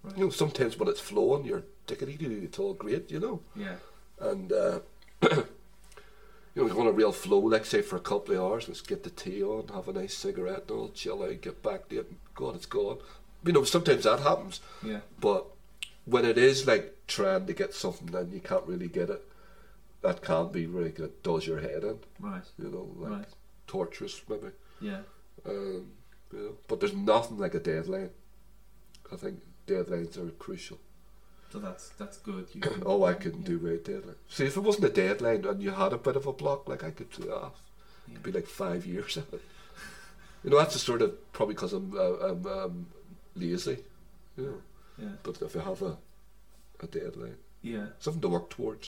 Right. You know, sometimes when it's flowing, you're dickety-doo, it's all great, you know. Yeah. And you know, you want a real flow, like say for a couple of hours, let's get the tea on, have a nice cigarette and all, chill out, get back to it, and God, it's gone. You know, sometimes that happens. Yeah. But when it is like trying to get something and you can't really get it, that can be really good. It does your head in. Right. You know, like Right. torturous maybe. Yeah. You know, but there's nothing like a deadline. I think deadlines are crucial. So that's good. You Oh, I couldn't do without deadline. See, if it wasn't a deadline and you had a bit of a block, like I could do that. It'd be like 5 years of it. You know, that's the sort of probably because I'm lazy. You know, Yeah. but if you have a deadline, Yeah. something to work towards.